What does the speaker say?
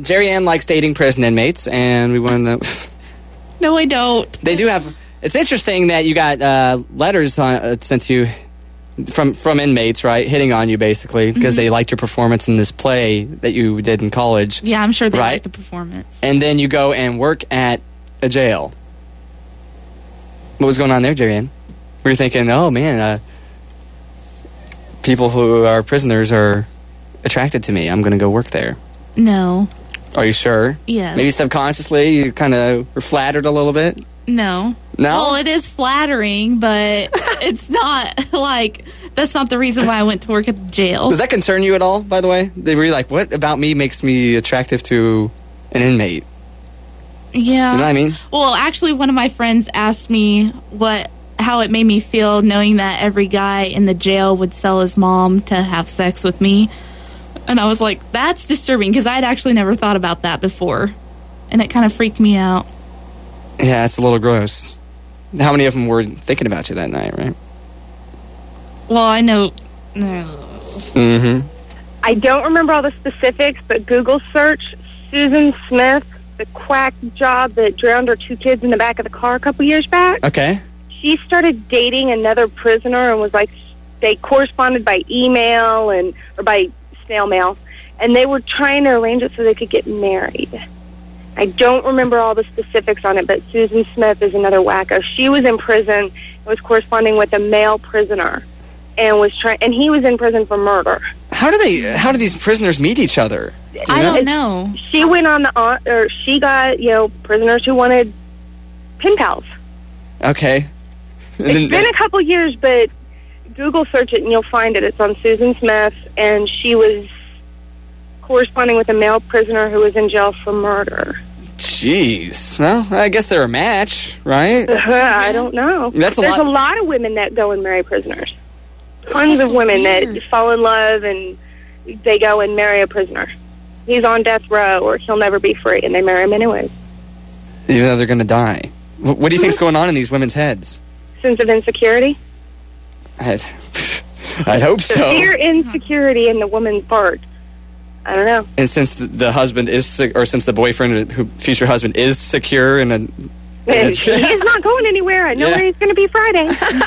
Jerry Ann likes dating prison inmates, and we want to know. No, I don't. They do have. It's interesting that you got letters sent to you from inmates, right? Hitting on you, basically, because they liked your performance in this play that you did in college. Yeah, I'm sure they liked the performance. And then you go and work at a jail. What was going on there, Jerry Ann? Were you thinking, oh, man, people who are prisoners are attracted to me. I'm going to go work there. No. Are you sure? Yes. Maybe subconsciously you kind of were flattered a little bit? No. No? Well, it is flattering, but it's not like, that's not the reason why I went to work at the jail. Does that concern you at all, by the way? They were like, what about me makes me attractive to an inmate? Yeah. You know what I mean? Well, actually, one of my friends asked me how it made me feel knowing that every guy in the jail would sell his mom to have sex with me. And I was like, that's disturbing, because I'd actually never thought about that before. And it kind of freaked me out. Yeah, it's a little gross. How many of them were thinking about you that night, right? Well, I know. Mm-hmm. I don't remember all the specifics, but Google search Susan Smith, the quack job that drowned her 2 kids in the back of the car a couple years back. Okay. She started dating another prisoner and was like, they corresponded by email or by snail mail, and they were trying to arrange it so they could get married. I don't remember all the specifics on it, but Susan Smith is another wacko. She was in prison and was corresponding with a male prisoner, and he was in prison for murder. How do these prisoners meet each other? I don't know. She went on she got, prisoners who wanted pen pals. Okay. It's been a couple years, but Google search it and you'll find it. It's on Susan Smith, and she was corresponding with a male prisoner who was in jail for murder. Jeez. Well, I guess they're a match, right? I don't know. There's a lot of women that go and marry prisoners. Tons of women that fall in love and they go and marry a prisoner. He's on death row or he'll never be free, and they marry him anyways. Even though they're going to die. What do you think's going on in these women's heads? Sense of insecurity? I'd hope so. Severe insecurity in the woman's part. I don't know. And since the husband is, or since the boyfriend, future husband, is secure in a... He's not going anywhere. I know where he's going to be Friday.